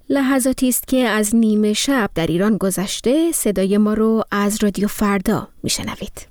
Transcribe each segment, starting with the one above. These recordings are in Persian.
لحظاتی است که از نیمه شب در ایران گذشته. صدای ما رو از رادیو فردا میشنوید.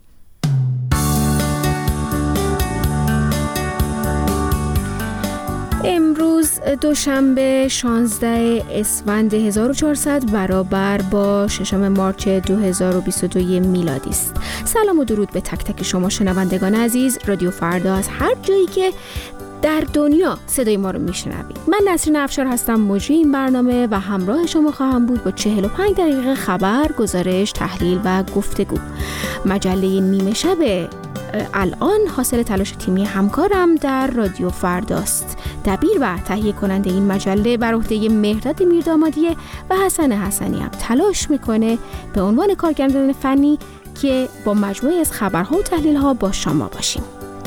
امروز دوشنبه 16 اسفند 1400 برابر با 6 مارس 2022 میلادی است. سلام و درود به تک تک شما شنوندگان عزیز. رادیو فردا از هر جایی که در دنیا صدای ما رو میشنوید. من نسرین افشار هستم، مجری این برنامه و همراه شما خواهم بود با 45 دقیقه خبر، گزارش، تحلیل و گفتگو. مجله نیمه شب الان حاصل تلاش تیمی همکارم در رادیو فرداست. دبیر و تهیه کننده این مجله بر عهده مهرداد میردامادیه و حسن حسنی هم تلاش میکنه به عنوان کارگردان فنی که با مجموعه از خبرها و تحلیل‌ها با شما باشیم.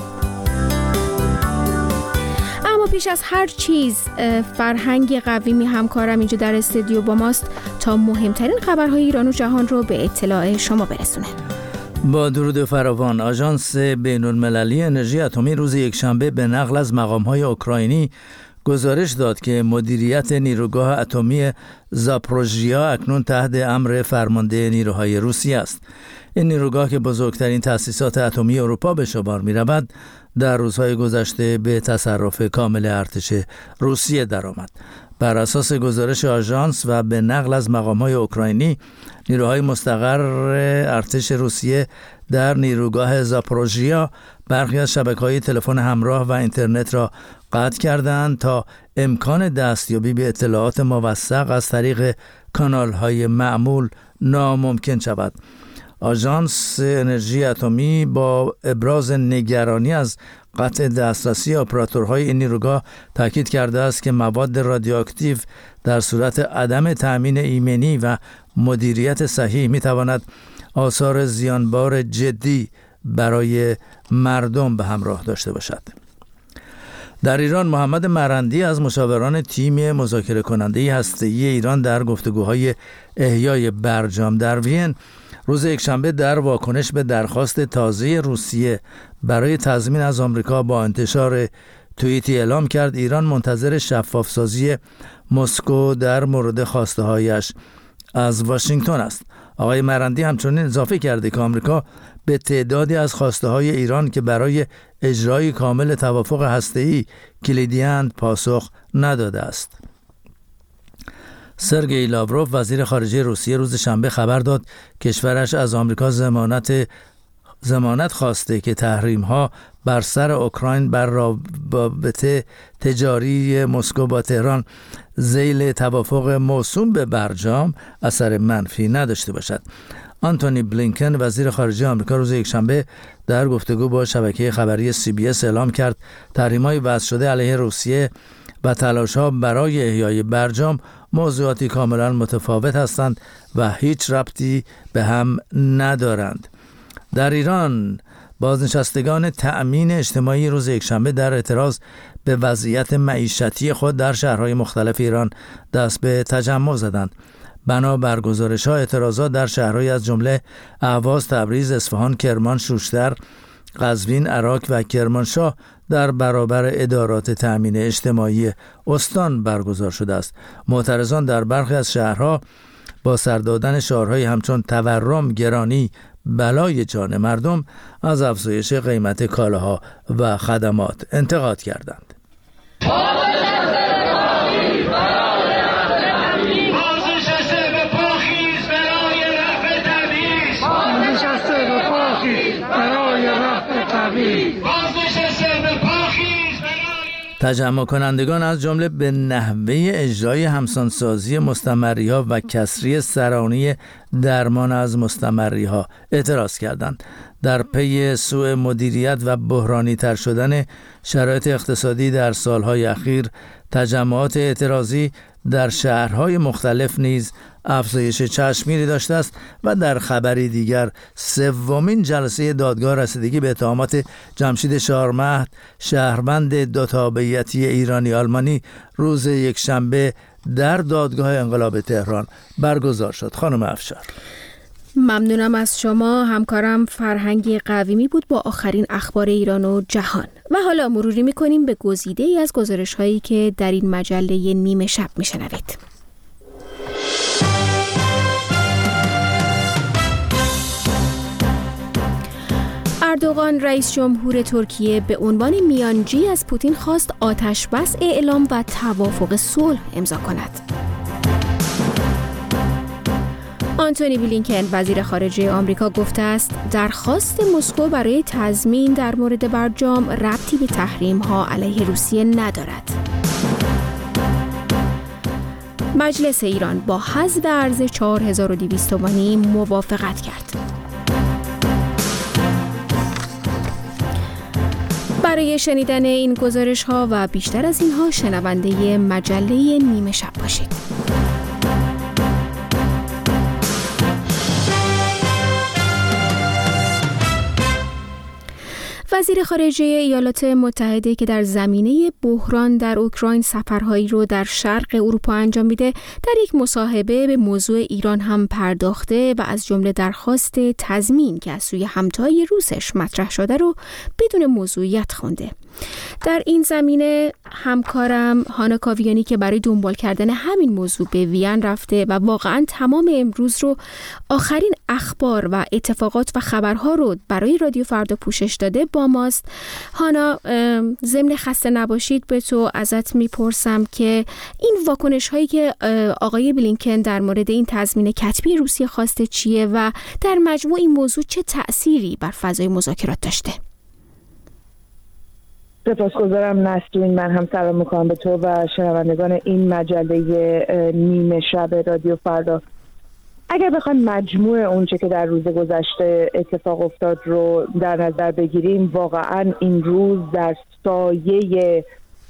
اما پیش از هر چیز فرهنگ قویمی همکارم اینجا در استودیو با ماست تا مهمترین خبرهای ایران و جهان رو به اطلاع شما برسونه. با درود فراوان، آژانس بین‌المللی انرژی اتمی روز یکشنبه به نقل از مقام‌های اوکراینی گزارش داد که مدیریت نیروگاه اتمی زاپروژیا اکنون تحت امر فرمانده نیروهای روسیه است. این نیروگاه که بزرگترین تأسیسات اتمی اروپا به شمار می‌رود، در روزهای گذشته به تصرف کامل ارتش روسیه درآمد. بر اساس گزارش آژانس و به نقل از مقام‌های اوکراینی، نیروهای مستقر ارتش روسیه در نیروگاه زاپروژیا برخی از شبکه‌های تلفن همراه و اینترنت را قطع کردند تا امکان دستیابی به اطلاعات موثق از طریق کانال‌های معمول ناممکن شود. آژانس انرژی اتمی با ابراز نگرانی از قطع دسترسی اپراتورهای این نیروگاه تاکید کرده است که مواد رادیواکتیو در صورت عدم تأمین ایمنی و مدیریت صحیح می‌تواند آثار زیانبار جدی برای مردم به همراه داشته باشد. در ایران، محمد مرندی از مشاوران تیم مذاکره کننده هسته‌ای ایران در گفتگوهای احیای برجام در وین روز یکشنبه در واکنش به درخواست تازه روسیه برای تضمین از آمریکا با انتشار توییتی اعلام کرد ایران منتظر شفافسازی مسکو در مورد خواسته‌هایش از واشنگتن است. آقای مرندی همچنین اضافه کرده که آمریکا به تعدادی از خواسته‌های ایران که برای اجرای کامل توافق هسته‌ای کلیدی‌اند پاسخ نداده است. سرگئی لاوروف وزیر خارجه روسیه روز شنبه خبر داد کشورش از آمریکا ضمانت خواسته که تحریم‌ها بر سر اوکراین بر رابطه تجاری مسکو با تهران ذیل توافق موسوم به برجام اثر منفی نداشته باشد. آنتونی بلینکن وزیر خارجه آمریکا روز یکشنبه در گفتگو با شبکه خبری CBS اعلام کرد تحریم‌های وضع شده علیه روسیه و تلاش‌ها برای احیای برجام موضوعاتی کاملا متفاوت هستند و هیچ ربطی به هم ندارند. در ایران، بازنشستگان تأمین اجتماعی روز یکشنبه در اعتراض به وضعیت معیشتی خود در شهرهای مختلف ایران دست به تجمع زدند. بنابر گزارش‌ها، اعتراضات در شهرهای از جمله اهواز، تبریز، اصفهان، کرمان، شوشتر، قزوین، عراق و کرمانشاه در برابر ادارات تأمین اجتماعی استان برگزار شده است. معترضان در برخی از شهرها با سر دادن شعارهایی همچون تورم، گرانی، بلای جان مردم از افزایش قیمت کالاها و خدمات انتقاد کردند. تجمع کنندگان از جمله به نحوه اجرای همسانسازی مستمری‌ها و کسری سرانی درمان از مستمری‌ها اعتراض کردند. در پی سوء مدیریت و بحرانی تر شدن شرایط اقتصادی در سالهای اخیر، تجمعات اعتراضی در شهرهای مختلف نیز افزایش چشمگیری داشته است و در خبری دیگر، سومین جلسه دادگاه رسیدگی به اتهامات جمشید شارمهد، شهروند دو تابعیتی ایرانی آلمانی، روز یکشنبه در دادگاه انقلاب تهران برگزار شد. خانم افشار. ممنونم از شما. همکارم فرهنگ قویمی بود با آخرین اخبار ایران و جهان. و حالا مروری می‌کنیم به گزیده‌ای از گزارش‌هایی که در این مجله نیمه شب می‌شنوید. اردوغان رئیس جمهور ترکیه به عنوان میانجی از پوتین خواست آتش بس اعلام و توافق صلح امضا کند. آنتونی بلینکن وزیر خارجه آمریکا گفته است درخواست مسکو برای تضمین در مورد برجام ربطی به تحریم‌ها علیه روسیه ندارد. مجلس ایران با حذف ارز 4200 تومانی موافقت کرد. برای شنیدن این گزارش‌ها و بیشتر از اینها شنونده مجله نیمه شب باشید. وزیر خارجه ایالات متحده که در زمینه بحران در اوکراین سفرهایی رو در شرق اروپا انجام میده، در یک مصاحبه به موضوع ایران هم پرداخته و از جمله درخواست تضمین که از سوی همتای روسش مطرح شده رو بدون موضوعیت خونده. در این زمینه همکارم هانا کاویانی که برای دنبال کردن همین موضوع به وین رفته و واقعا تمام امروز رو آخرین اخبار و اتفاقات و خبرها رو برای رادیو فردا پوشش داده با ماست. هانا، ضمن خسته نباشید به تو ازت میپرسم که این واکنش هایی که آقای بلینکن در مورد این تضمین کتبی روسیه خواسته چیه و در مجموع این موضوع چه تأثیری بر فضای مذاکرات داشته؟ سپاسگزارم نسرین. من هم سلام میکنم به تو و شنوندگان این مجله نیمه شب رادیو فردا. اگر بخوایم مجموع اونچه که در روز گذشته اتفاق افتاد رو در نظر بگیریم، واقعا این روز در سایه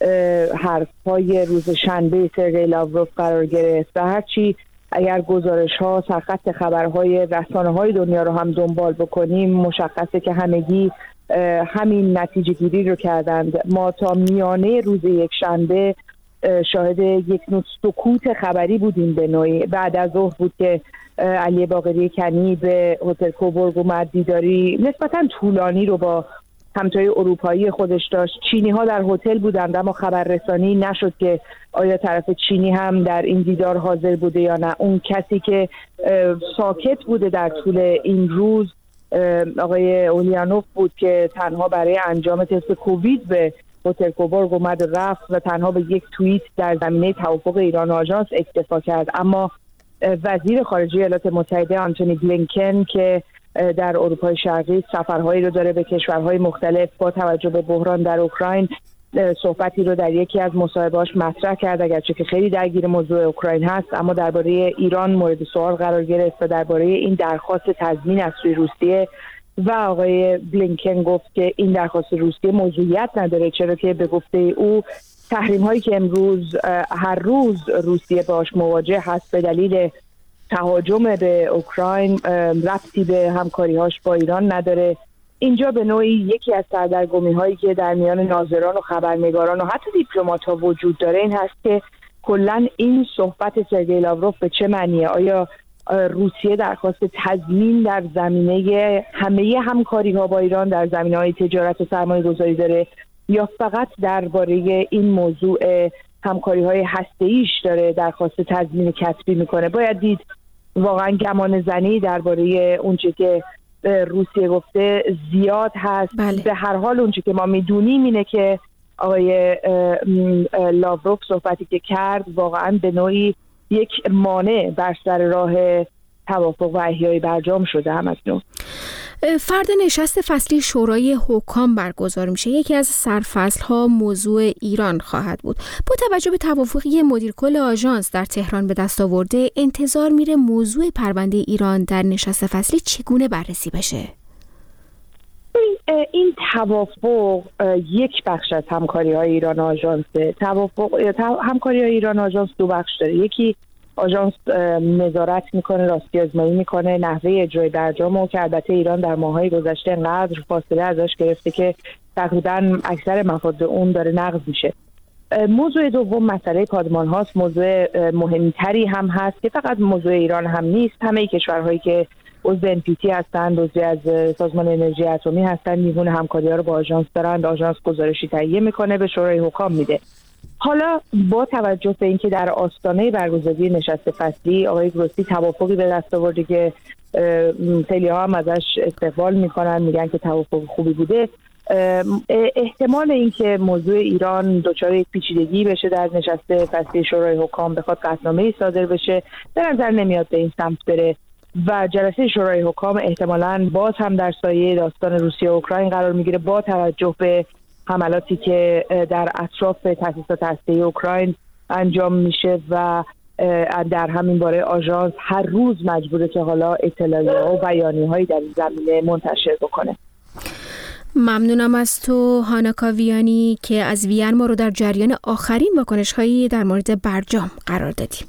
حرف‌های روز شنبه سرگئی لاوروف قرار گرفت و هرچی اگر گزارش‌ها سرخط خبرهای رسانه‌های دنیا رو هم دنبال بکنیم، مشخصه که همگی همین نتیجه گیری رو کردند. ما تا میانه روز یک شنبه شاهد یک نوع سکوت خبری بودیم به نوعی. بعد از ظهر بود که علی باقری کنی به هتل کوبورگ اومد، دیداری نسبتاً طولانی رو با همتای اروپایی خودش داشت. چینی ها در هتل بودند اما خبررسانی نشد که آیا طرف چینی هم در این دیدار حاضر بوده یا نه. اون کسی که ساکت بوده در طول این روز آقای اولیانوف بود که تنها برای انجام تست کووید به هتل کوبورگ اومد رفت و تنها به یک توییت در زمینه توافق ایران و آژانس اکتفا کرد. اما وزیر خارجه ایالات متحده آنتونی بلینکن که در اروپای شرقی سفرهایی رو داره به کشورهای مختلف، با توجه به بحران در اوکراین صحبتی رو در یکی از مصاحبه‌هاش مطرح کرد، اگرچه که خیلی درگیر موضوع اوکراین هست، اما درباره ایران مورد سوال قرار گرفت و درباره این درخواست تضمین از سوی روسیه و آقای بلینکن گفت که این درخواست روسیه موضوعیت نداره، چرا که به گفته او تحریم هایی که امروز هر روز روسیه باش مواجه هست به دلیل تهاجم به اوکراین ربطی به همکاری هاش با ایران نداره. اینجا به نوعی یکی از سردرگمی هایی که در میان ناظران و خبرنگاران و حتی دیپلمات ها وجود داره این هست که کلا این صحبت سرگئی لاوروف به چه معنیه؟ آیا روسیه درخواست تضمین در زمینه همه همکاری ها با ایران در زمینه‌های تجارت و سرمایه گذاری داره یا فقط درباره این موضوع همکاری های هسته‌ایش داره درخواست تضمین کتبی میکنه؟ باید دید واقعا گمان زنی درباره اونچه که روسیه گفته زیاد هست. بله. به هر حال اونچه که ما میدونیم اینه که آقای لاوروف صحبتی که کرد واقعا به نوعی یک مانع بر سر راه توافق و احیای برجام شده. هم اکنون فردا نشست فصلی شورای حکام برگزار میشه. یکی از سرفصل‌ها موضوع ایران خواهد بود. با توجه به توافقی مدیر کل آژانس در تهران به دست آورده، انتظار میره موضوع پرونده ایران در نشست فصلی چگونه بررسی بشه؟ این توافق یک بخش از همکاری‌های ایران و آژانس. همکاری‌های ایران و آژانس دو بخش داره. یکی آژانس نظارت میکنه، راستی آزمایی میکنه نحوه اجرای برجام که البته ایران در ماه‌های گذشته انقدر فاصله ازش گرفته که تقریبا اکثر مفاد اون داره نقض میشه. موضوع دوم مسئله پادمان هاست. موضوع مهمتری هم هست که فقط موضوع ایران هم نیست. همه کشورهایی که عضو NPT هستند، عضو از سازمان انرژی اتمی هستند، میزان همکاری ها رو با آژانس دارند. آژانس گزارشی تهیه میکنه به شورای حکام میده. حالا با توجه به اینکه در آستانه برگزاری نشست فصلی آقای گروسی توافقی به دست آورده که خیلی ها هم ازش استقبال میکنن، میگن که توافق خوبی بوده، احتمال اینکه موضوع ایران دچار یک پیچیدگی بشه در نشست فصلی شورای حکام بخواد قطعنامه‌ای صادر بشه به نظر نمیاد به این سمت بره و جلسه شورای حکام احتمالاً باز هم در سایه داستان روسیه و اوکراین قرار میگیره با توجه به حملاتی که در اطراف تأسیسات هسته‌ای اوکراین انجام میشه و در همین باره آژانس هر روز مجبوره که حالا اطلاعیه‌ها و بیانیه‌هایی در این زمینه منتشر بکنه. ممنونم از تو هانا ویانی که از وین ما رو در جریان آخرین واکنش‌هایی در مورد برجام قرار دادیم.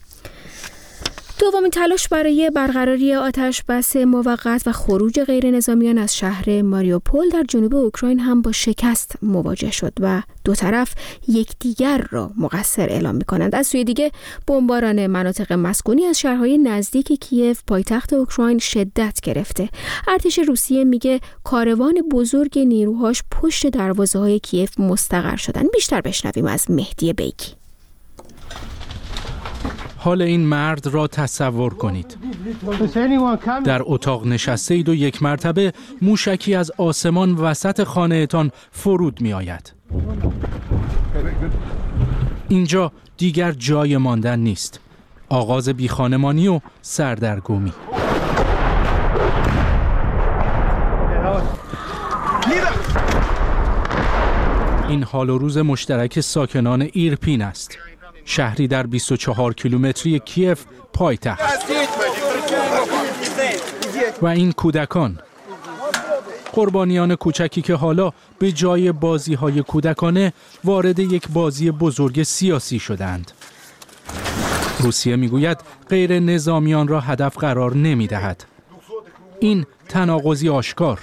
دومین تلاش برای برقراری آتش بس موقت و خروج غیر نظامیان از شهر ماریوپول در جنوب اوکراین هم با شکست مواجه شد و دو طرف یکدیگر را مقصر اعلام می‌کنند. از سوی دیگه بمباران مناطق مسکونی از شهرهای نزدیک کیف پایتخت اوکراین شدت گرفته. ارتش روسیه میگه کاروان بزرگ نیروهاش پشت دروازه‌های کیف مستقر شدن. بیشتر بشنویم از مهدی بیکی. حال این مرد را تصور کنید. در اتاق نشسته اید و یک مرتبه موشکی از آسمان وسط خانه‌تان فرود می آید. اینجا دیگر جای ماندن نیست. آغاز بیخانمانی و سردرگمی. این حال و روز مشترک ساکنان ایرپین است. شهری در 24 کیلومتری کیف پایتخت. و این کودکان، قربانیان کوچکی که حالا به جای بازی‌های کودکانه وارد یک بازی بزرگ سیاسی شدند. روسیه میگوید غیر نظامیان را هدف قرار نمی‌دهد. این تناقضی آشکار.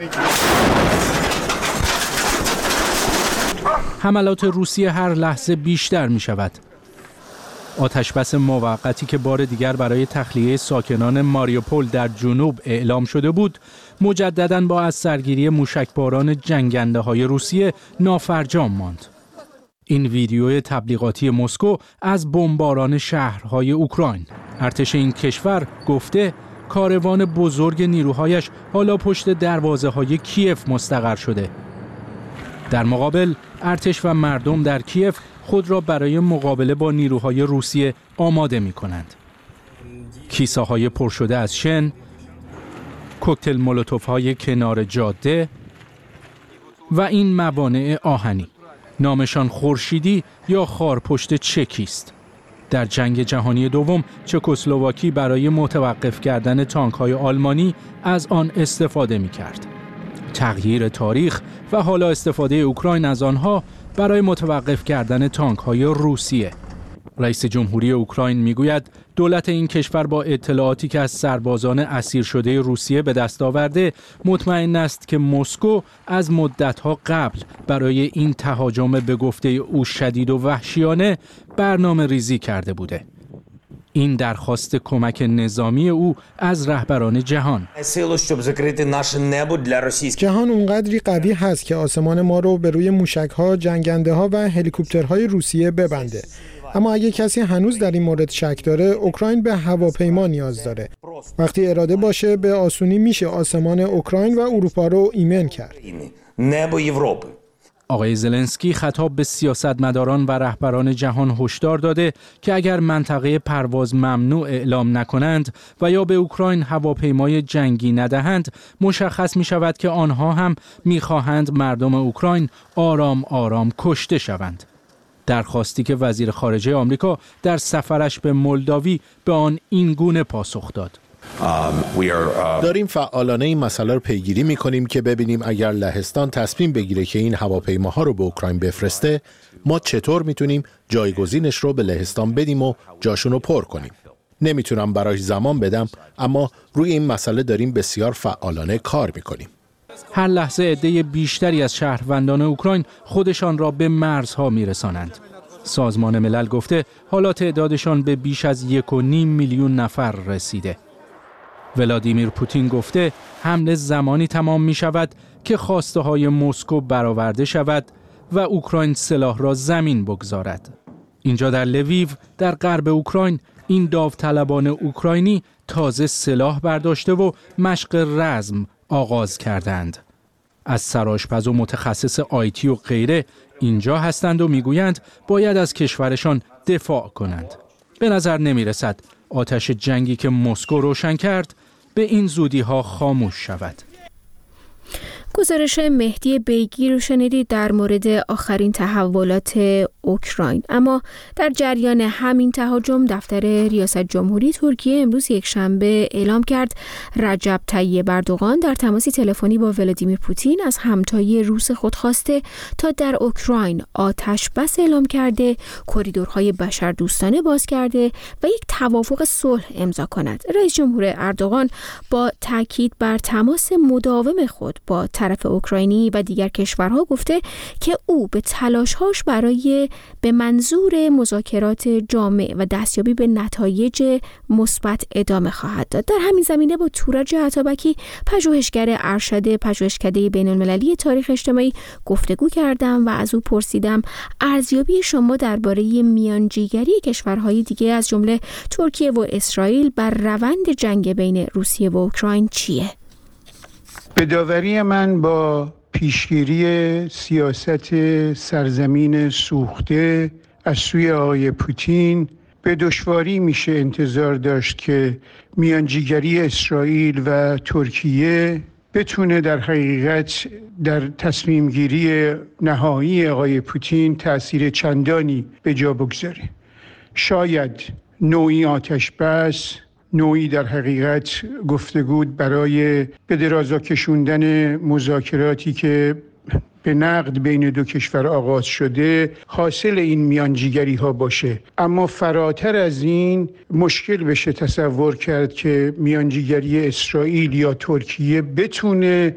حملات روسیه هر لحظه بیشتر می شود. آتشبس موقتی که بار دیگر برای تخلیه ساکنان ماریوپول در جنوب اعلام شده بود، مجدداً با از سرگیری موشکباران جنگنده‌های روسیه نافرجام ماند. این ویدیو تبلیغاتی مسکو از بمباران شهرهای اوکراین. ارتش این کشور گفته کاروان بزرگ نیروهایش حالا پشت دروازه‌های کیف مستقر شده. در مقابل ارتش و مردم در کیف خود را برای مقابله با نیروهای روسیه آماده می کنند. کیسه های پر شده از شن، کوکتل مولوتوف های کنار جاده و این موانع آهنی. نامشان خورشیدی یا خارپشت چکی است. در جنگ جهانی دوم چکسلواکی برای متوقف کردن تانک های آلمانی از آن استفاده می کرد. تغییر تاریخ و حالا استفاده اوکراین از آنها برای متوقف کردن تانک‌های روسیه. رئیس جمهوری اوکراین میگوید دولت این کشور با اطلاعاتی که از سربازان اسیر شده روسیه به دست آورده مطمئن است که مسکو از مدت‌ها قبل برای این تهاجم به گفته او شدید و وحشیانه برنامه ریزی کرده بوده. این درخواست کمک نظامی او از رهبران جهان. جهان اونقدری قوی هست که آسمان ما رو به روی موشک‌ها، جنگنده‌ها و هلیکوپترهای روسیه ببنده. اما اگه کسی هنوز در این مورد شک داره، اوکراین به هواپیما نیاز داره. وقتی اراده باشه به آسونی میشه آسمان اوکراین و اروپا رو ایمن کرد. آقای زلنسکی خطاب به سیاستمداران و رهبران جهان هشدار داده که اگر منطقه پرواز ممنوع اعلام نکنند و یا به اوکراین هواپیمای جنگی ندهند، مشخص می شود که آنها هم می خواهند مردم اوکراین آرام آرام کشته شوند. درخواستی که وزیر خارجه آمریکا در سفرش به مولداوی به آن این گونه پاسخ داد. داریم فعالانه این مسئله رو پیگیری می‌کنیم که ببینیم اگر لهستان تصمیم بگیره که این هواپیماها رو به اوکراین بفرسته، ما چطور میتونیم جایگزینش رو به لهستان بدیم و جاشون رو پر کنیم. نمیتونم براش زمان بدم، اما روی این مسئله داریم بسیار فعالانه کار می‌کنیم. هر لحظه عده بیشتری از شهروندان اوکراین خودشان را به مرزها میرسانند. سازمان ملل گفته حالا تعدادشان به بیش از 1.5 میلیون نفر رسیده. ولادیمیر پوتین گفته حمله زمانی تمام می شود که خواسته های مسکو برآورده شود و اوکراین سلاح را زمین بگذارد. اینجا در لویو در غرب اوکراین این داوطلبان اوکراینی تازه سلاح برداشته و مشق رزم آغاز کردند. از سرآشپز و متخصص آیتی و غیره اینجا هستند و میگویند باید از کشورشان دفاع کنند. به نظر نمی رسد آتش جنگی که مسکو روشن کرد به این زودی ها خاموش شود. گزارش مهدی بیگی رو شنیدید در مورد آخرین تحولات اوکراین. اما در جریان همین تهاجم دفتر ریاست جمهوری ترکیه امروز یکشنبه اعلام کرد رجب طیب اردوغان در تماسی تلفنی با ولادیمیر پوتین از همتای روس خود خواسته تا در اوکراین آتش بس اعلام کرده، کریدورهای بشردوستانه باز کرده و یک توافق صلح امضا کند. رئیس جمهور اردوغان با تاکید بر تماس مداوم خود با طرف اوکراینی و دیگر کشورها گفته که او به تلاش‌هاش برای به منظور مذاکرات جامع و دستیابی به نتایج مثبت ادامه خواهد داد. در همین زمینه با تورج عطابکی پژوهشگر ارشد پژوهشکده بین‌المللی تاریخ اجتماعی گفتگو کردم و از او پرسیدم ارزیابی شما درباره میانجیگری کشورهای دیگه از جمله ترکیه و اسرائیل بر روند جنگ بین روسیه و اوکراین چیه؟ به داوری من با پیشگیری سیاست سرزمین سوخته از سوی آقای پوتین به دشواری میشه انتظار داشت که میانجیگری اسرائیل و ترکیه بتونه در حقیقت در تصمیم گیری نهایی آقای پوتین تأثیر چندانی به جا بگذاره. شاید نوعی آتش بس، نوعی در حقیقت گفتگو برای به درازا کشوندن مذاکراتی که به نقد بین دو کشور آغاز شده حاصل این میانجیگری ها باشه. اما فراتر از این مشکل بشه تصور کرد که میانجیگری اسرائیل یا ترکیه بتونه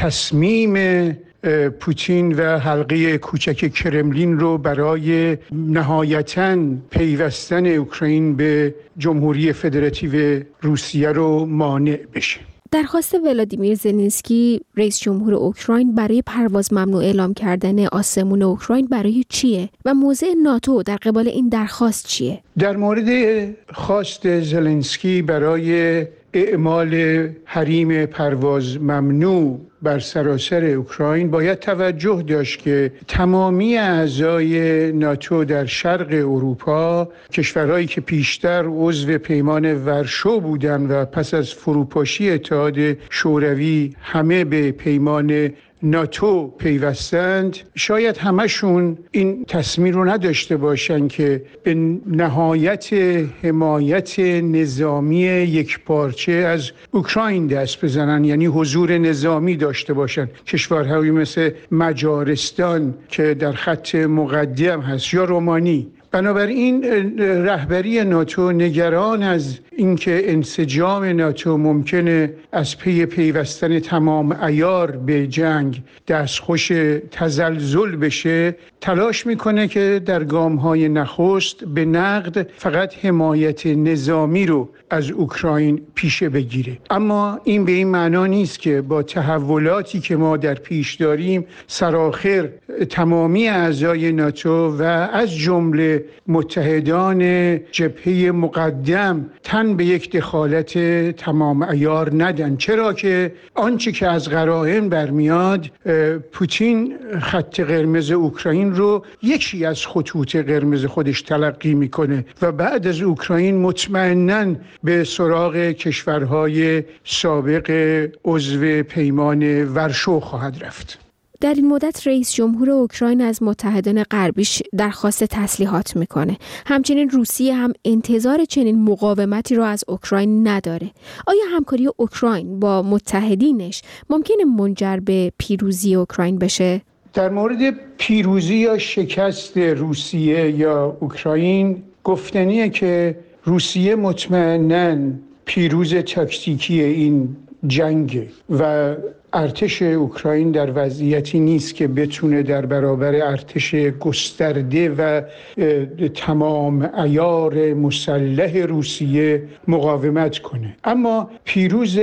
تصمیم پوتین و حلقه کوچک کرملین رو برای نهایتاً پیوستن اوکراین به جمهوری فدراتیو روسیه رو مانع بشه. درخواست ولادیمیر زلنسکی رئیس جمهور اوکراین برای پرواز ممنوع اعلام کردن آسمون اوکراین برای چیه و موضع ناتو در قبال این درخواست چیه؟ در مورد خواست زلنسکی برای اعمال حریم پرواز ممنوع بر سراسر اوکراین باید توجه داشت که تمامی اعضای ناتو در شرق اروپا، کشورهایی که پیشتر عضو پیمان ورشو بودند و پس از فروپاشی اتحاد شوروی همه به پیمان ناتو پیوستند، شاید همشون این تصمیم رو نداشته باشن که به نهایت حمایت نظامی یکپارچه از اوکراین دست بزنن، یعنی حضور نظامی داشته باشن. کشورهایی مثل مجارستان که در خط مقدم هست یا رومانی. بنابراین رهبری ناتو نگران از اینکه انسجام ناتو ممکنه از پی پیوستن تمام عیار به جنگ دستخوش تزلزل بشه، تلاش میکنه که در گام‌های نخست به نقد فقط حمایت نظامی رو از اوکراین پیشه بگیره. اما این به این معنا نیست که با تحولاتی که ما در پیش داریم سرآخر تمامی اعضای ناتو و از جمله متحدان جبهه مقدم تن به یک دخالت تمام عیار ندن. چرا که آنچه که از قرائن برمیاد، پوتین خط قرمز اوکراین رو یکی از خطوط قرمز خودش تلقی میکنه و بعد از اوکراین مطمئناً به سراغ کشورهای سابق عضو پیمان ورشو خواهد رفت. در این مدت رئیس جمهور اوکراین از متحدان غربیش درخواست تسلیحات میکنه. همچنین روسیه هم انتظار چنین مقاومتی رو از اوکراین نداره. آیا همکاری اوکراین با متحدینش ممکنه منجر به پیروزی اوکراین بشه؟ در مورد پیروزی یا شکست روسیه یا اوکراین گفتنیه که روسیه مطمئناً پیروز تاکتیکی این جنگ و ارتش اوکراین در وضعیتی نیست که بتونه در برابر ارتش گسترده و تمام عیار مسلح روسیه مقاومت کنه. اما پیروز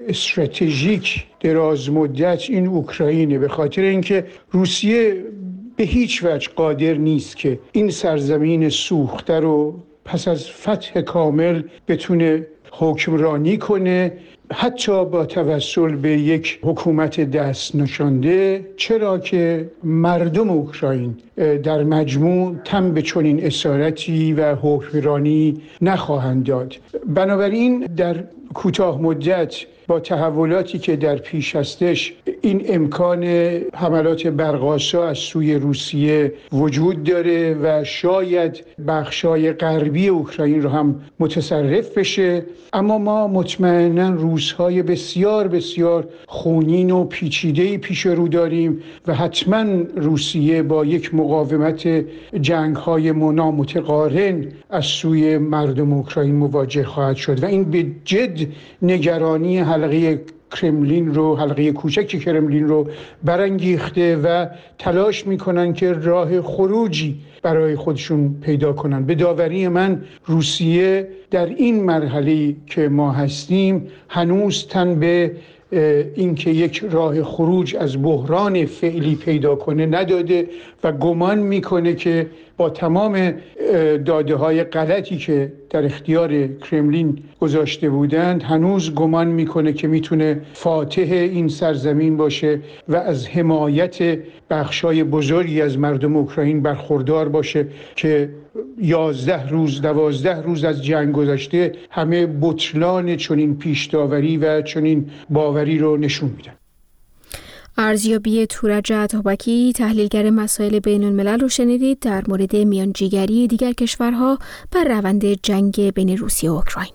استراتژیک دراز مدت این اوکراینه، به خاطر اینکه روسیه به هیچ وجه قادر نیست که این سرزمین سوخته رو پس از فتح کامل بتونه حکمرانی کنه، حتی با توسل به یک حکومت دست نشانده، چرا که مردم اوکراین در مجموع تن به چنین اسارتی و حکمرانی نخواهند داد. بنابراین در کوتاه مدت با تحولاتی که در پیش هستش این امکان حملات برق‌آسا از سوی روسیه وجود داره و شاید بخشای غربی اوکراین رو هم متصرف بشه، اما ما مطمئناً روزهای بسیار بسیار خونین و پیچیده‌ای پیش رو داریم و حتماً روسیه با یک مقاومت جنگ‌های نامتقارن از سوی مردم اوکراین مواجه خواهد شد و این به جد نگرانی حلقه کرملین رو، حلقه کوچک کرملین رو برانگیخته و تلاش میکنن که راه خروجی برای خودشون پیدا کنن. به داوری من روسیه در این مرحله که ما هستیم هنوز تن به اینکه یک راه خروج از بحران فعلی پیدا کنه نداده و گمان میکنه که با تمام داده‌های غلطی که در اختیار کرملین گذاشته بودند هنوز گمان میکنه که میتونه فاتح این سرزمین باشه و از حمایت بخشای بزرگی از مردم اوکراین برخوردار باشه که 11 روز 12 روز از جنگ گذشته همه بطلان چنین پیش‌داوری و چنین باوری رو نشون میدن. ارزیابی تورج عطابکی تحلیلگر مسائل بین الملل رو شنیدید در مورد میانجیگری دیگر کشورها بر روند جنگ بین روسیه و اوکراین.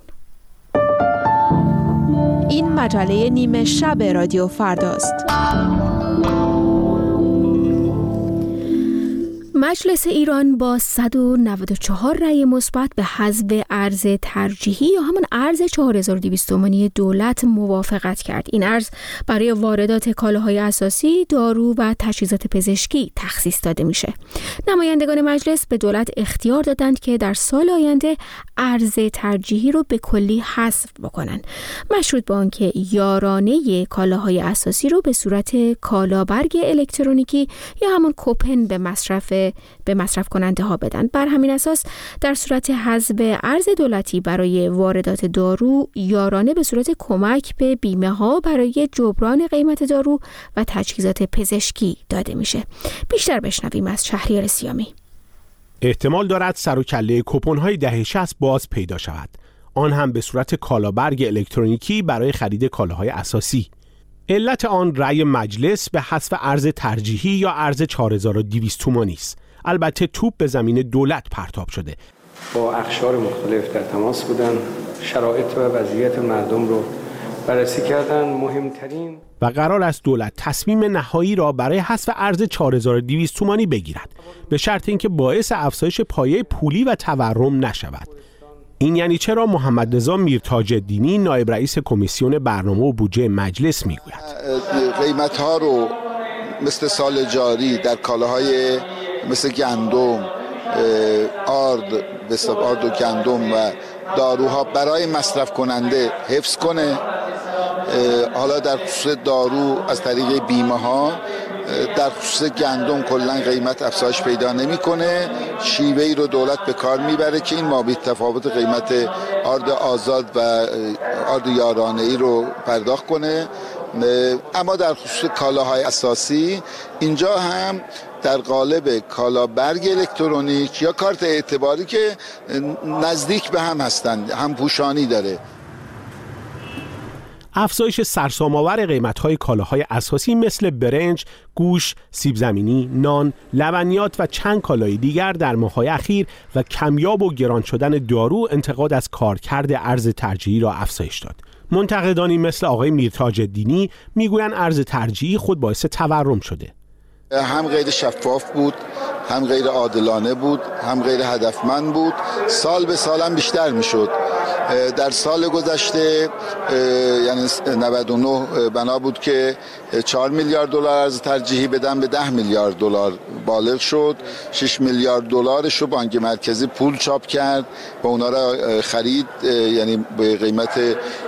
این مجله نیمه شب رادیو فرداست. مجلس ایران با 194 رأی مثبت به حذف ارز ترجیحی یا همان ارز 4200 تومانی دولت موافقت کرد. این ارز برای واردات کالاهای اساسی، دارو و تجهیزات پزشکی تخصیص داده میشه. نمایندگان مجلس به دولت اختیار دادند که در سال آینده ارز ترجیحی رو به کلی حذف بکنن، مشروط به آنکه یارانه کالاهای اساسی رو به صورت کالابرگ الکترونیکی یا همان کوپن به مصرف کننده ها بدن. بر همین اساس در صورت حذف ارز دولتی برای واردات دارو، یارانه به صورت کمک به بیمه ها برای جبران قیمت دارو و تجهیزات پزشکی داده میشه. بیشتر بشنویم از شهریار سیامی. احتمال دارد سر و کله کوپن های دهه 60 باز پیدا شود، آن هم به صورت کالابرگ الکترونیکی برای خرید کالاهای اساسی. علت آن رأی مجلس به حذف ارز ترجیحی یا ارز 4200 تومانی است. البته توپ به زمین دولت پرتاب شده. با اقشار مختلف در تماس بودن، شرایط و وضعیت مردم رو بررسی کردن. مهمترین و قرار است دولت تصمیم نهایی را برای حذف ارز 4200 تومانی بگیرد، به شرط اینکه باعث افزایش پایه پولی و تورم نشود. این یعنی چرا محمد رضا میرتاج‌الدینی نایب رئیس کمیسیون برنامه و بودجه مجلس میگوید قیمت‌ها رو مثل سال جاری در کالاهای مثل گندم، آرد و گندم و داروها برای مصرف کننده حفظ کنه. حالا در خصوص دارو از طریق بیمه ها، در خصوص گندم کلا قیمت افزایش پیدا نمیکنه. شیوه‌ای رو دولت به کار میبره که این مابع تفاوت قیمت آرد آزاد و آرد یارانه‌ای رو پرداخت کنه. اما در خصوص کالاهای اساسی اینجا هم در قالب کالابرگ الکترونیک یا کارت اعتباری که نزدیک به هم هستند، هم پوشانی داره. افزایش سرسام‌آور قیمت‌های کالاهای اساسی مثل برنج، گوشت، سیب زمینی، نان، لبنیات و چند کالای دیگر در ماه‌های اخیر و کمیاب و گران شدن دارو انتقاد از کارکرد ارز ترجیحی را افزایش داد. منتقدانی مثل آقای میرتاج‌الدینی میگویند ارز ترجیحی خود باعث تورم شده. هم غیر شفاف بود، هم غیر عادلانه بود، هم غیر هدفمند بود. سال به سال هم بیشتر میشد در سال گذشته یعنی 99 بنا بود که 4 میلیارد دلار ارز ترجیحی بدن، به 10 میلیارد دلار بالغ شد. 6 میلیارد دلارش رو بانک مرکزی پول چاپ کرد و اونا را خرید، یعنی به قیمت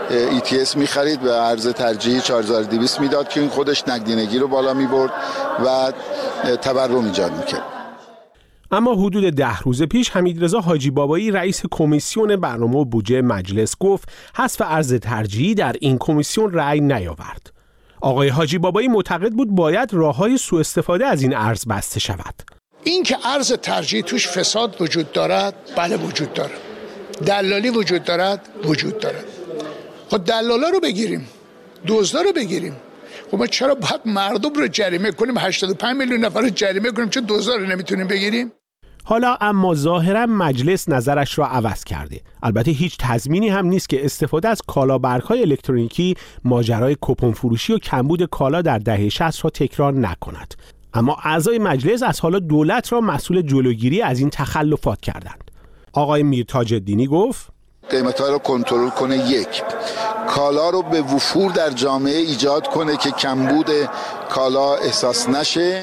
ETS می خرید و ارز ترجیحی 4200 میداد که این خودش نقدینگی رو بالا می برد و تورم ایجاد می کرد. اما حدود 10 روز پیش حمیدرضا حاجی بابایی رئیس کمیسیون برنامه و بودجه مجلس گفت حذف ارز ترجیحی در این کمیسیون رأی نیاورد. آقای حاجی بابایی معتقد بود باید راه‌های سوء استفاده از این ارز بسته شود. این که ارز ترجیحی توش فساد وجود دارد، بله وجود دارد. دلالی وجود دارد، وجود دارد. خب دلالا رو بگیریم، دزدا رو بگیریم. خب ما چرا باید مردم رو جریمه کنیم؟ 85 میلیون نفر رو جریمه کنیم چون دزدا رو نمیتونیم بگیریم؟ حالا اما ظاهرا مجلس نظرش را عوض کرده. البته هیچ تضمینی هم نیست که استفاده از کالابرگ‌های الکترونیکی ماجرای کوپن فروشی و کمبود کالا در دهه 60 را تکرار نکند. اما اعضای مجلس از حالا دولت را مسئول جلوگیری از این تخلفات کردند. آقای میرتاج الدینی گفت قیمت‌ها رو کنترل کنه، یک کالا رو به وفور در جامعه ایجاد کنه که کمبود کالا احساس نشه.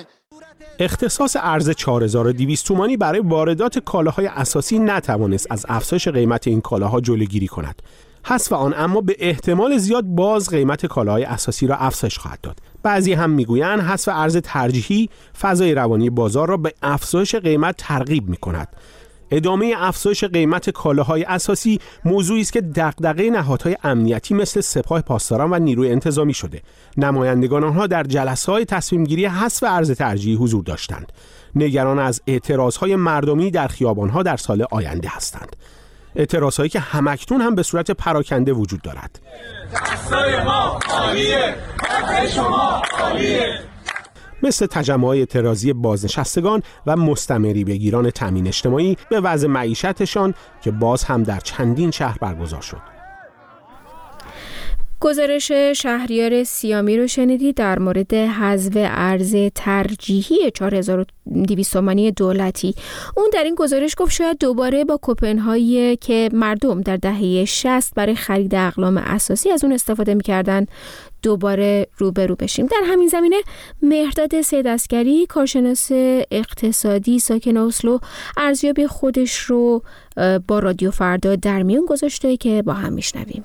اختصاص ارز 4200 تومانی برای واردات کالاهای اساسی نتوانست از افزایش قیمت این کالاها جلوگیری کند. حذف آن اما به احتمال زیاد باز قیمت کالاهای اساسی را افزایش خواهد داد. بعضی هم میگویند حذف ارز ترجیحی فضای روانی بازار را به افزایش قیمت ترغیب می‌کند. ادامه افزایش قیمت کالاهای اساسی موضوعی است که دغدغه نهادهای امنیتی مثل سپاه پاسداران و نیروی انتظامی شده. نمایندگان آنها در جلسه‌های تصمیم‌گیری حذف ارز ترجیحی حضور داشتند. نگران از اعتراضهای مردمی در خیابان‌ها در سال آینده هستند. اعتراضهایی که همکنون هم به صورت پراکنده وجود دارد. دستای ما عالیه، حق شما عالیه. مثل تجمع‌های اعتراضی بازنشستگان و مستمری بگیران تامین اجتماعی به وضع معیشتشان که باز هم در چندین شهر برگزار شد. گزارش شهریار سیامی رو شنیدید در مورد حذف ارز ترجیحی 4200 تومانی دولتی. اون در این گزارش گفت شاید دوباره با کوپن‌هایی که مردم در دهه 60 برای خرید اقلام اساسی از اون استفاده می‌کردن دوباره روبرو بشیم. در همین زمینه مهرداد سیدعسکری، کارشناس اقتصادی ساکن اسلو، ارزیابی خودش رو با رادیو فردا در میون گذاشته که با هم میشنویم.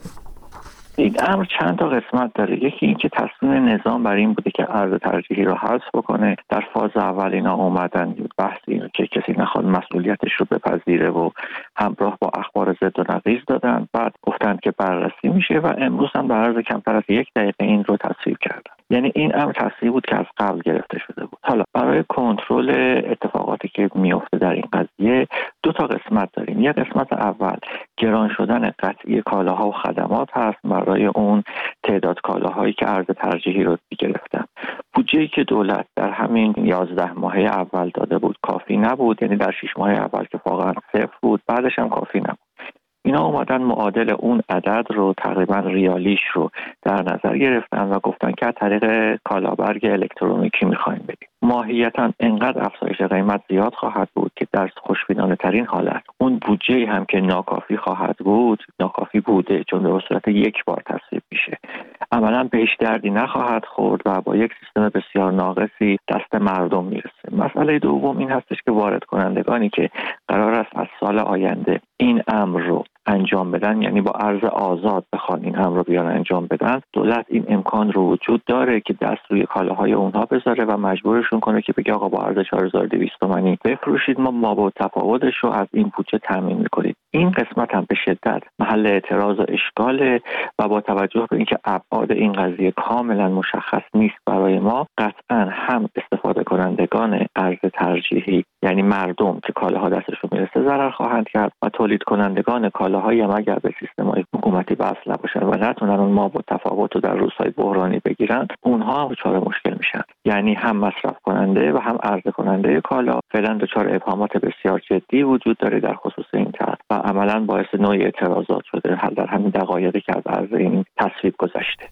این امر چند تا قسمت داره. یکی این که تصمیم نظام بر این بوده که ارز ترجیحی رو حذف بکنه. در فاز اول اینا اومدن بحث اینو که کسی نخواد مسئولیتش رو بپذیره و همراه با اخبار ضد و نقیض دادن. بعد گفتن که بررسی میشه و امروز هم در عرض کمتر از 1 دقیقه این رو تصویب کردن. یعنی این امر تصویب بود که از قبل گرفته شده بود. حالا برای کنترل اتفاقاتی که میفته در این قضیه 2 تا قسمت داریم. یک قسمت اول گران شدن قطعی کالاها و خدمات هست. برای اون تعداد کالاهایی که ارز ترجیحی رو گرفتن، بودجه‌ای که دولت در همین 11 ماهه اول داده بود کافی نبود. یعنی در 6 ماه اول که واقعا صفر بود، بعدش هم کافی نبود. اینا اومدن معادل اون عدد رو تقریبا ریالیش رو در نظر گرفتن و گفتن که از طریق کالابرگ الکترونیکی می‌خوایم بدیم. ماهیتاً انقدر افزایش قیمت زیاد خواهد بود که در خوشبینانه ترین حالت اون بودجه هم که ناکافی خواهد بود، ناکافی بوده چون به صورت یک بار تصویب میشه، عملاً بهش دردی نخواهد خورد و با یک سیستم بسیار ناقصی دست مردم میرسه. مسئله دوم این هستش که وارد کنندگانی که قرار است از سال آینده این امر رو انجام بدن، یعنی با ارز آزاد بخوان این امر رو بیان انجام بدن، دولت این امکان رو وجود داره که دست روی کالاهای اونها بذاره و مجبورشون کنه که بگه آقا با ارز 4200 تومانی بفروشید، ما با تفاوتش رو از این بودجه تامین میکنید. این قسمت هم به شدت محل اعتراض و اشکاله و با توجه به اینکه ابعاد این قضیه کاملا مشخص نیست برای ما، قطعا هم استفاده کنندگان ارز ترجیحی یعنی مردم که کالاها دستشون میرسه ضرر خواهند کرد و تولید کنندگان کالاهایی هم اگر به سیستم‌های حکومتی وصل نباشن و نتونن اون ما با تفاوت رو در روزهای بحرانی بگیرن، اونها هم دچار مشکل میشن. یعنی هم مصرف کننده و هم عرضه کننده کالا فعلا دچار ابهامات بسیار جدی وجود داره در خصوص این طرح و عملاً باعث نوع اعتراضات شده در همین دقایقی که از عرض این تصویب گذشته.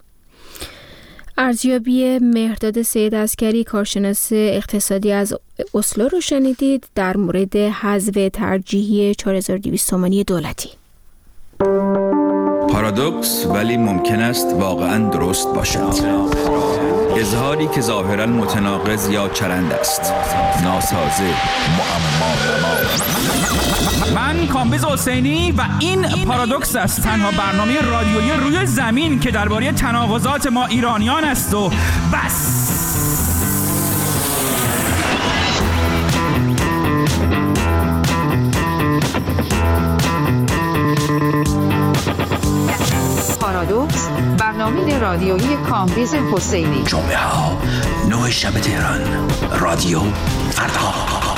ارزیابی مهرداد سیدعسکری، کارشناس اقتصادی از اسلو رو شنیدید در مورد حذف ترجیحی 4200 تومانی دولتی. پارادوکس ولی ممکن است واقعاً درست باشد. اظهاری که ظاهراً متناقض یا چرند است. ناسازه، معما. من کامبیز حسینی و این پارادوکس است، تنها برنامه رادیویی روی زمین که درباره تناقضات ما ایرانیان است و بس. پارادوکس، برنامه رادیویی کامبیز حسینی. جمعه ها 9 شب تهران، رادیو فردا.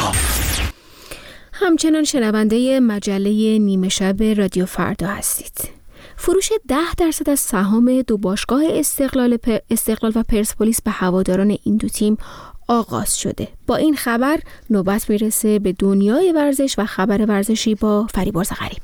همچنان شنونده مجله نیمه شب رادیو فردا هستید. فروش 10% از سهام دو باشگاه استقلال و پرسپولیس به هواداران این دو تیم آغاز شده. با این خبر نوبت میرسه به دنیای ورزش و خبر ورزشی با فریبرز غریب.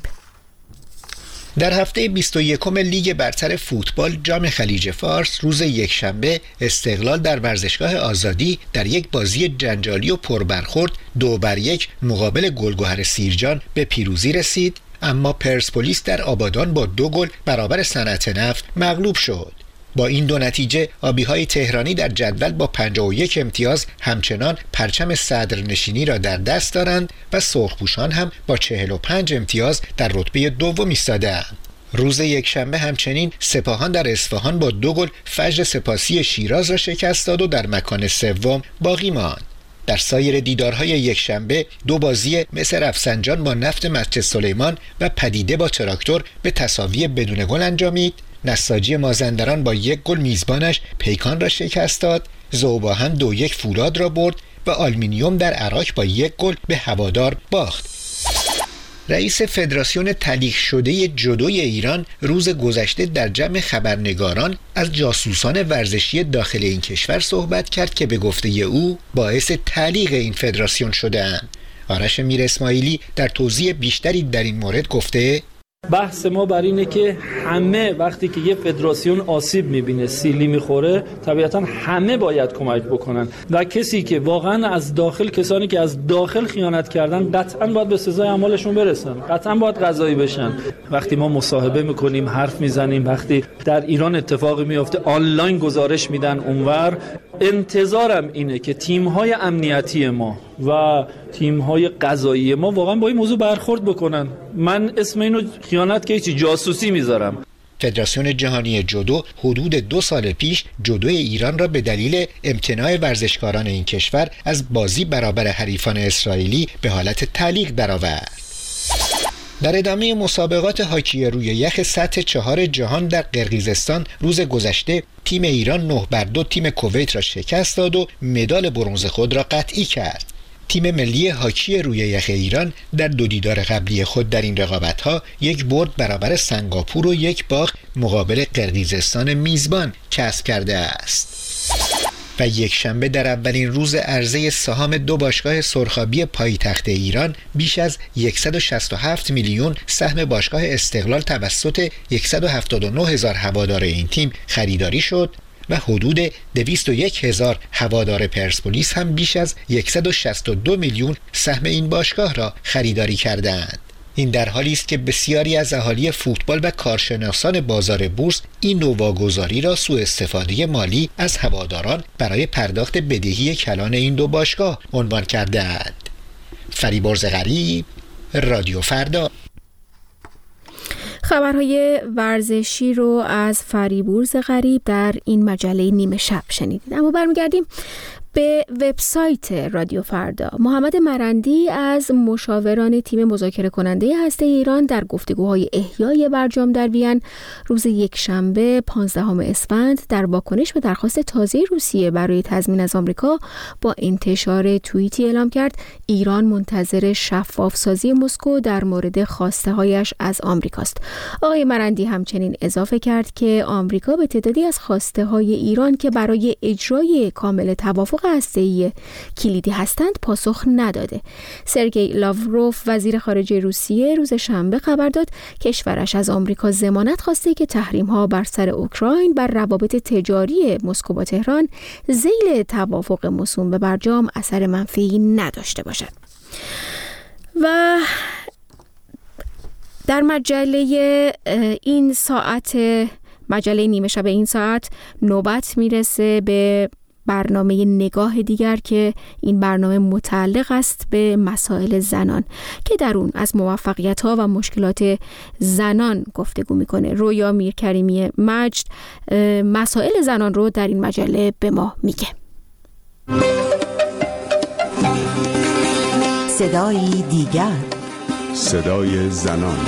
در هفته 21 لیگ برتر فوتبال جام خلیج فارس روز یکشنبه استقلال در ورزشگاه آزادی در یک بازی جنجالی و پربرخورد 2-1 مقابل گلگهر سیرجان به پیروزی رسید، اما پرسپولیس در آبادان با 2 گل برابر صنعت نفت مغلوب شد. با این دو نتیجه آبی‌های تهرانی در جدول با 51 امتیاز همچنان پرچم صدرنشینی را در دست دارند و سرخپوشان هم با 45 امتیاز در رتبه دوم ایستاده‌اند. روز یکشنبه همچنین سپاهان در اصفهان با 2 گل فجر سپاسی شیراز را شکست داد و در مکان سوم باقی ماند. در سایر دیدارهای یکشنبه 2 بازی مصر رفسنجان با نفت مسجد سلیمان و پدیده با تراکتور به تساوی بدون گل انجامید. نساجی مازندران با 1 گل میزبانش پیکان را شکست داد. ذوباهن 2-1 فولاد را برد و آلومینیوم در عراق با 1 گل به هوادار باخت. رئیس فدراسیون تلیغ شده جودوی ایران روز گذشته در جمع خبرنگاران از جاسوسان ورزشی داخل این کشور صحبت کرد که به گفته او باعث تلیغ این فدراسیون شده‌اند. آرش میر اسماعیلی در توضیح بیشتری در این مورد گفته: بحث ما بر اینه که همه وقتی که یه فدراسیون آسیب میبینه، سیلی میخوره، طبیعتا همه باید کمک بکنن و کسی که واقعا از داخل، کسانی که از داخل خیانت کردن قطعا باید به سزای اعمالشون برسن، قطعا باید قضایی بشن. وقتی ما مصاحبه میکنیم، حرف میزنیم، وقتی در ایران اتفاقی میفته آنلاین گزارش میدن اونور، انتظارم اینه که تیم‌های امنیتی ما و تیم‌های قضایی ما واقعا با این موضوع برخورد بکنن. من اسم اینو خیانت که چی، جاسوسی میذارم. فدراسیون جهانی جودو حدود 2 سال پیش جودو ایران را به دلیل امتناع ورزشکاران این کشور از بازی برابر حریفان اسرائیلی به حالت تلیغ درآورد. در ادامه مسابقات هاکی روی یخ سطح 4 جهان در قرقیزستان روز گذشته تیم ایران 9-2 تیم کویت را شکست داد و مدال برنز خود را قطعی کرد. تیم ملی هاکی روی یخ ایران در 2 دیدار قبلی خود در این رقابت‌ها 1 برد برابر سنگاپور و 1 باخت مقابل قرقیزستان میزبان کسب کرده است. و یکشنبه در اولین روز عرضه سهام 2 باشگاه سرخابی پایتخت ایران بیش از 167 میلیون سهم باشگاه استقلال توسط 179,000 هوادار این تیم خریداری شد و حدود 201,000 هوادار پرسپولیس هم بیش از 162 میلیون سهم این باشگاه را خریداری کردند. این در حالی است که بسیاری از اهالی فوتبال و کارشناسان بازار بورس این نوع واگذاری را سوء استفاده مالی از هواداران برای پرداخت بدهی کلان این 2 باشگاه عنوان کرده‌اند. فریبرز غریب، رادیو فردا. خبرهای ورزشی رو از فریبرز غریب در این مجله نیمه شب شنیدید. اما برمیگردیم به وبسایت رادیو فردا. محمد مرندی از مشاوران تیم مذاکره کننده هسته ایران در گفتگوهای احیای برجام در وین روز یکشنبه 15 اسفند در واکنش به درخواست تازه روسیه برای تضمین از آمریکا با انتشار توییتی اعلام کرد ایران منتظر شفافسازی مسکو در مورد خواسته‌هایش از آمریکاست. آقای مرندی همچنین اضافه کرد که آمریکا به تعدادی از خواسته‌های ایران که برای اجرای کامل توافق هسته‌ای کلیدی هستند پاسخ نداده. سرگئی لاوروف وزیر خارجه روسیه روز شنبه خبر داد کشورش از آمریکا ضمانت خواسته که تحریم‌ها بر سر اوکراین بر روابط تجاری مسکو با تهران ذیل توافق موسوم به برجام اثر منفی نداشته باشد. و در مجله این ساعت، مجله نیمه شب این ساعت، نوبت میرسه به برنامه نگاه دیگر که این برنامه متعلق است به مسائل زنان که در اون از موفقیت‌ها و مشکلات زنان گفتگو میکنه. رویا میرکریمی مجد مسائل زنان رو در این مجله به ما میگه. صدای دیگر، صدای زنان.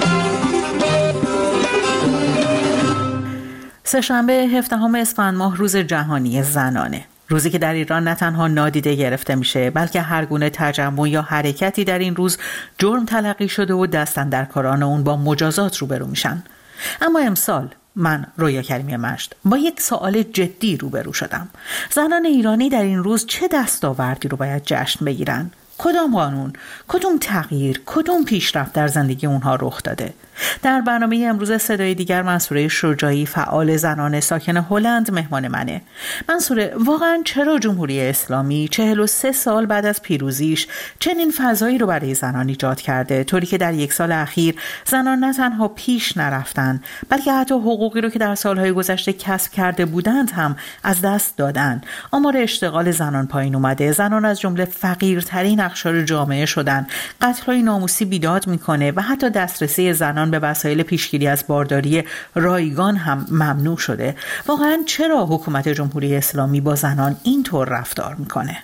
سه‌شنبه 17 اسفند ماه روز جهانی زنانه. روزی که در ایران نه تنها نادیده گرفته میشه بلکه هر گونه تجمع یا حرکتی در این روز جرم تلقی شده و دستاندرکاران اون با مجازات روبرو میشن. اما امسال من رویا کریمی مجد با یک سوال جدی روبرو شدم. زنان ایرانی در این روز چه دستاوردی رو باید جشن بگیرن؟ کدام قانون، کدام تغییر، کدام پیشرفت در زندگی اونها رخ داده؟ در برنامه امروز صدای دیگر منصوره شجاعی، فعال زنان ساکن هلند، مهمان منه. منصوره، واقعا چرا جمهوری اسلامی 43 سال بعد از پیروزیش چنین فضایی رو برای زنان ایجاد کرده، طوری که در یک سال اخیر زنان نه تنها پیش نرفتن بلکه حتی حقوقی رو که در سالهای گذشته کسب کرده بودند هم از دست دادن؟ آمار اشتغال زنان پایین اومده، زنان از جمله فقیرترین اقشار جامعه شدن، قتل‌های ناموسی بیداد میکنه و حتی دسترسی زنان به وسایل پیشگیری از بارداری رایگان هم ممنوع شده. واقعا چرا حکومت جمهوری اسلامی با زنان اینطور رفتار میکنه؟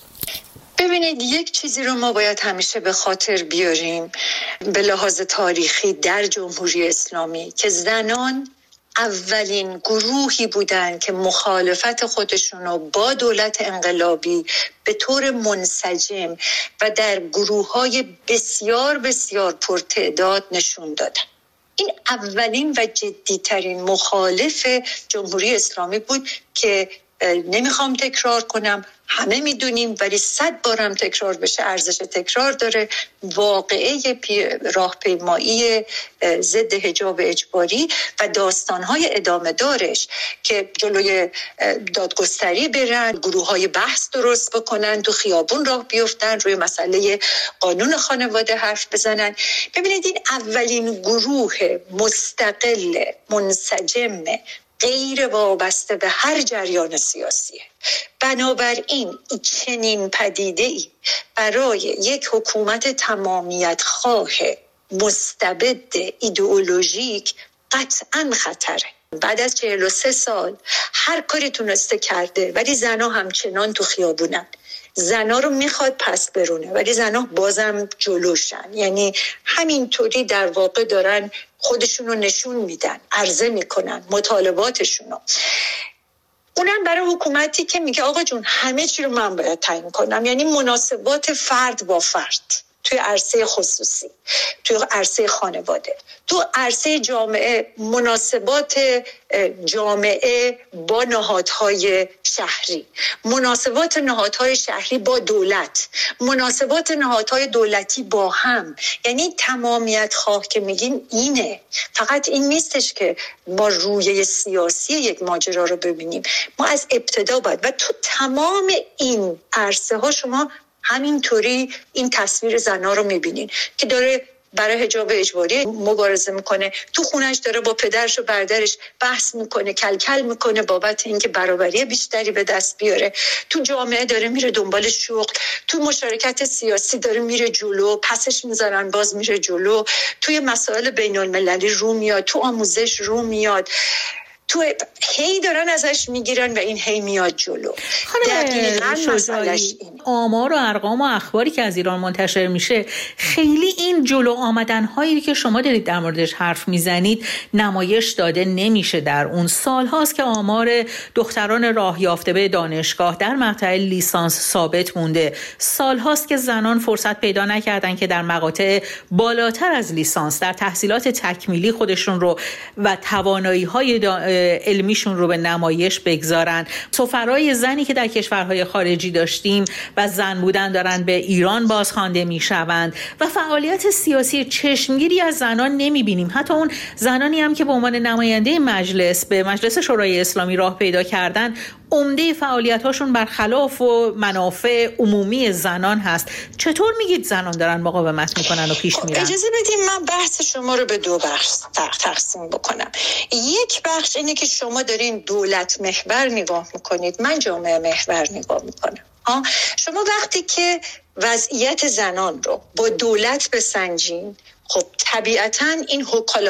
ببینید، یک چیزی رو ما باید همیشه به خاطر بیاریم به لحاظ تاریخی در جمهوری اسلامی، که زنان اولین گروهی بودن که مخالفت خودشون رو با دولت انقلابی به طور منسجم و در گروه‌های بسیار بسیار پرتعداد نشون دادن. این اولین و جدیترین مخالف جمهوری اسلامی بود که نمیخوام تکرار کنم، همه میدونیم، ولی 100 بارم تکرار بشه ارزش تکرار داره. واقعه راهپیمایی ضد حجاب اجباری و داستانهای ادامه دارش که جلوی دادگستری برن، گروه‌های بحث درست بکنن، تو خیابون راه بیفتن، روی مسئله قانون خانواده حرف بزنن. ببینید، این اولین گروه مستقل، منسجم، غیر وابسته به هر جریان سیاسیه. بنابراین چنین پدیده‌ای برای یک حکومت تمامیت خواه مستبد ایدئولوژیک قطعاً خطره. بعد از 43 سال هر کاری تونسته کرده، ولی زنها همچنان تو خیابونن. زنها رو میخواد پس برونه ولی زنها بازم جلوشن، یعنی همینطوری در واقع دارن خودشون رو نشون میدن، عرضه میکنن مطالباتشون رو. اونم برای حکومتی که میگه آقا جون همه چی رو من باید تعیین کنم، یعنی مناسبات فرد با فرد توی عرصه خصوصی، توی عرصه خانواده، تو عرصه جامعه، مناسبات جامعه با نهادهای شهری، مناسبات نهادهای شهری با دولت، مناسبات نهادهای دولتی با هم. یعنی تمامیت خواه که میگیم اینه. فقط این نیستش که ما رویه سیاسی یک ماجرا رو ببینیم، ما از ابتدا باید و تو تمام این عرصه ها شما همینطوری این تصویر زنها رو میبینین که داره برای حجاب اجباری مبارزه میکنه، تو خونش داره با پدرش و برادرش بحث میکنه، کلکل میکنه بابت اینکه برابری بیشتری به دست بیاره، تو جامعه داره میره دنبال شغل، تو مشارکت سیاسی داره میره جلو، پسش میذارن باز میره جلو، توی مسائل بین المللی رو میاد، تو آموزش رو میاد، تو هی دارن ازش میگیرن و این هی میاد جلو. خانم شجاعی، آمار و ارقام و اخباری که از ایران منتشر میشه خیلی این جلو آمدن هایی که شما دارید در موردش حرف میزنید نمایش داده نمیشه. در اون سال هاست که آمار دختران راه یافته به دانشگاه در مقطع لیسانس ثابت مونده، سال هاست که زنان فرصت پیدا نکردن که در مقاطع بالاتر از لیسانس در تحصیلات تکمیلی خودشون رو و توانایی های علمیشون رو به نمایش بگذارن. سفرای زنی که در کشورهای خارجی داشتیم و زن بودن دارن به ایران بازخوانده میشوند و فعالیت سیاسی چشمگیری از زنان نمیبینیم. حتی اون زنانی هم که به عنوان نماینده مجلس به مجلس شورای اسلامی راه پیدا کردن، عمده فعالیت‌هاشون برخلاف و منافع عمومی زنان هست. چطور میگید زنان دارن مقاومت میکنن و پیش میرن؟ اجازه بدید من بحث شما رو به دو بخش تقسیم بکنم. یک بخش اینه که شما دارین دولت محور نگاه میکنید، من جامعه محور نگاه میکنم. شما وقتی که وضعیت زنان رو با دولت بسنجین، خب طبیعتاً این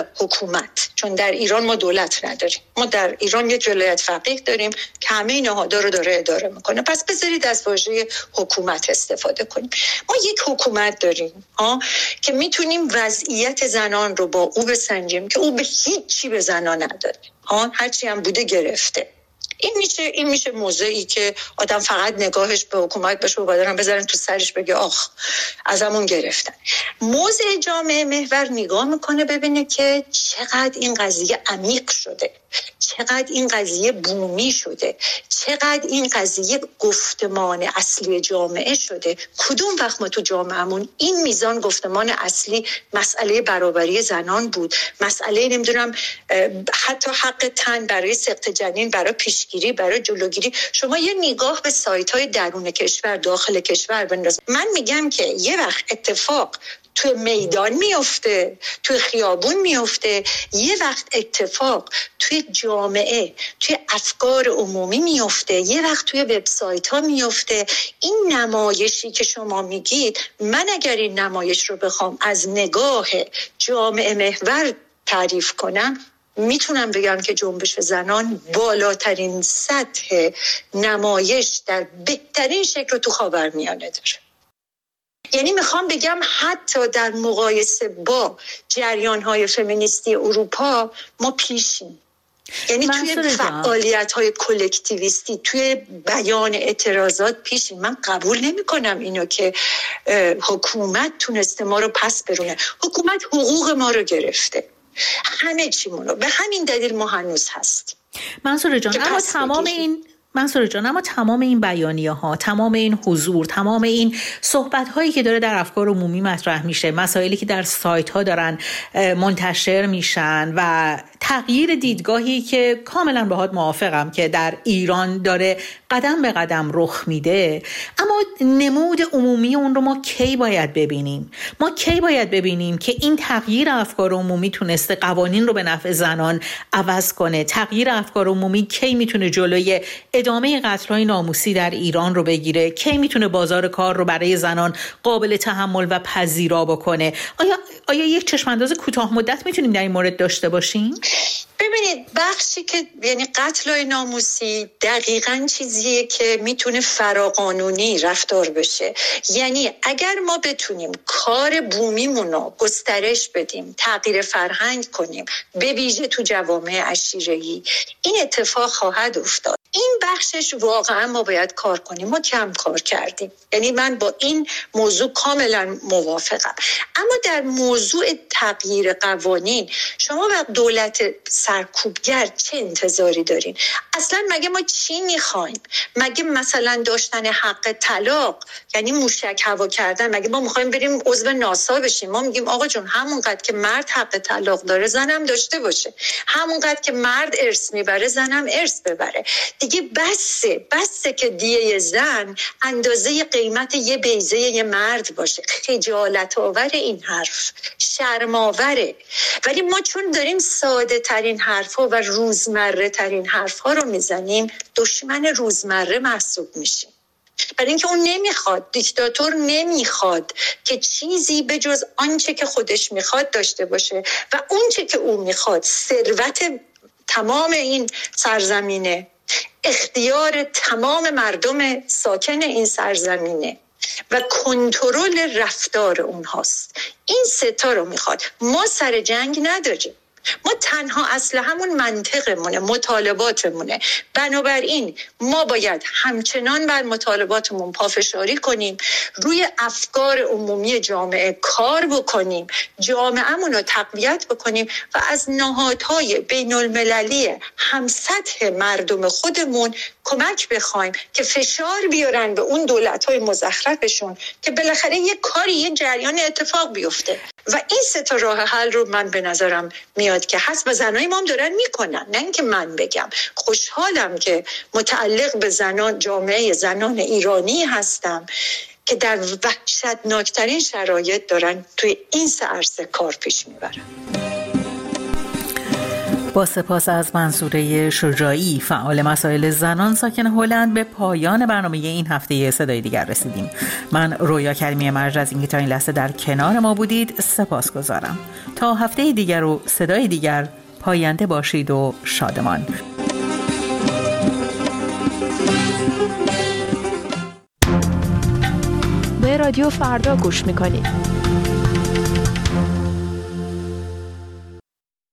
حکومت، چون در ایران ما دولت نداریم، ما در ایران یک ولایت فقیه داریم که همه نهادها رو داره اداره میکنه، پس بذارید از واژه حکومت استفاده کنیم. ما یک حکومت داریم که میتونیم وضعیت زنان رو با او بسنجیم که او به هیچی به زنان نداره، هرچی هم بوده گرفته. این میشه موضعی که آدم فقط نگاهش به حکومت بشه و بعدن بذارن تو سرش بگه آخ ازمون گرفتن. موضع جامعه محور نگاه میکنه ببینه که چقدر این قضیه عمیق شده، چقدر این قضیه بومی شده، چقدر این قضیه گفتمان اصلی جامعه شده. کدوم وقت ما تو جامعهمون این میزان گفتمان اصلی مسئله برابری زنان بود، مسئله نمیدونم حتی حق تن برای سقط جنین، برای پیشگیری، برای جلوگیری. شما یه نگاه به سایت‌های درون کشور، داخل کشور بنداز. من میگم که یه وقت اتفاق توی میدان میفته، توی خیابون میفته، یه وقت اتفاق توی جامعه، توی افکار عمومی میفته، یه وقت توی وبسایت ها میفته. این نمایشی که شما میگید، من اگر این نمایش رو بخوام از نگاه جامعه محور تعریف کنم، میتونم بگم که جنبش زنان بالاترین سطح نمایش در بهترین شکل تو خاورمیانه داره. یعنی میخوام بگم حتی در مقایسه با جریان‌های فمینیستی اروپا ما پیشیم. یعنی توی فعالیت‌های کلکتیویستی، توی بیان اعتراضات پیشیم. من قبول نمی‌کنم اینو که حکومت تونسته ما رو پس برونه. حکومت حقوق ما رو گرفته، همه چیمونو. به همین دلیل ما هنوز هستیم. منصور جان، اما تمام این بیانیه ها، تمام این حضور، تمام این صحبت هایی که داره در افکار عمومی مطرح میشه، مسائلی که در سایت ها دارن منتشر میشن و تغییر دیدگاهی که کاملا باهات موافقم که در ایران داره قدم به قدم رخ میده، اما نمود عمومی اون رو ما کی باید ببینیم؟ ما کی باید ببینیم که این تغییر افکار عمومی تونسته قوانین رو به نفع زنان عوض کنه؟ تغییر افکار عمومی کی میتونه جلوی ادامه قتل‌های ناموسی در ایران رو بگیره؟ کی میتونه بازار کار رو برای زنان قابل تحمل و پذیرا بکنه؟ آیا یک چشمانداز کوتاه مدت میتونیم در این مورد داشته باشیم؟ ببینید، بخشی که یعنی قتل‌های ناموسی دقیقاً چیزیه که میتونه فراقانونی رفتار بشه. یعنی اگر ما بتونیم کار بومیمون رو گسترش بدیم، تغییر فرهنگ کنیم، به ویژه تو جوامع عشیره‌ای، این اتفاق خواهد افتاد. این بخشش واقعا ما باید کار کنیم. ما کم کار کردیم. یعنی من با این موضوع کاملا موافقم. اما در موضوع تغییر قوانین، شما وقت دولت سرکوبگر چه انتظاری دارین؟ اصلا مگه ما چی میخوایم؟ مگه مثلا داشتن حق طلاق یعنی موشک هوا کردن؟ مگه ما میخوایم بریم عضو ناسا بشیم؟ ما میگیم آقا جون همونقدر که مرد حق طلاق داره زنم داشته باشه، همونقدر که مرد ارث میبره زنم ارث ببره. دیگه بسه که دیه زن اندازه قیمت یه بیضه یه مرد باشه. خجالت آور این حرف، شرم آوره. ولی ما چون داریم ساده ترین حرفا و روزمره ترین حرفا رو میزنیم، دشمن روزمره محسوب میشیم. برای اینکه اون نمیخواد، دیکتاتور نمیخواد که چیزی به جز آنچه که خودش میخواد داشته باشه و اونچه که او میخواد ثروت تمام این سرزمینه، اختیار تمام مردم ساکن این سرزمینه و کنترل رفتار اونهاست. این ستا رو میخواد. ما سر جنگ نداریم. ما تنها اسلحه‌مون منطقمونه، مطالباتمونه. بنابراین ما باید همچنان بر مطالباتمون پافشاری کنیم، روی افکار عمومی جامعه کار بکنیم، جامعه‌مون رو تقویت بکنیم و از نهادهای بین المللی همسطح مردم خودمون کمک بخوایم که فشار بیارن به اون دولت‌های مزخرفشون که بالاخره یه کاری، یه جریان اتفاق بیفته. و این سه تا راه حل رو من به نظرم میاد میاد که هست و زنای ما هم دارن میکنن، نه اینکه من بگم. خوشحالم که متعلق به زنان، جامعه زنان ایرانی هستم که در وحشتناکترین شرایط دارن توی این عرصه کار پیش میبرن. با سپاس از منصوره شجاعی، فعال مسائل زنان ساکن هلند، به پایان برنامه این هفته صدای دیگر رسیدیم. من رویا کریمی مرج از اینکه تا این لحظه در کنار ما بودید سپاسگزارم. تا هفته دیگر و صدای دیگر، پاینده باشید و شادمان. به رادیو فردا گوش میکنید.